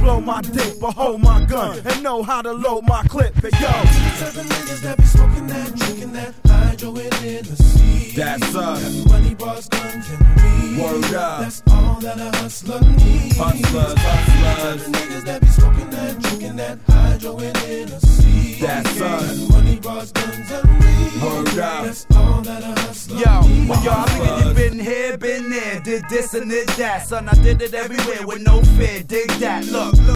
blow my dick, but hold my gun and know how to load my clip. Hey, yo, certain niggas that be smoking that, drinking that, hydro and Hennessy. that's us. Money, bars, guns, and weed. Word up. That's all that a hustler needs. Hustlers. Certain niggas that be smoking that, drinking that, hydro and Hennessy. That's us. Money, bars, guns, and weed. Word up. That's all that a hustler Yo, needs. well, y'all niggas, you been here, been there, did this and did that. Son, I did it everywhere with no fear, dig that, look.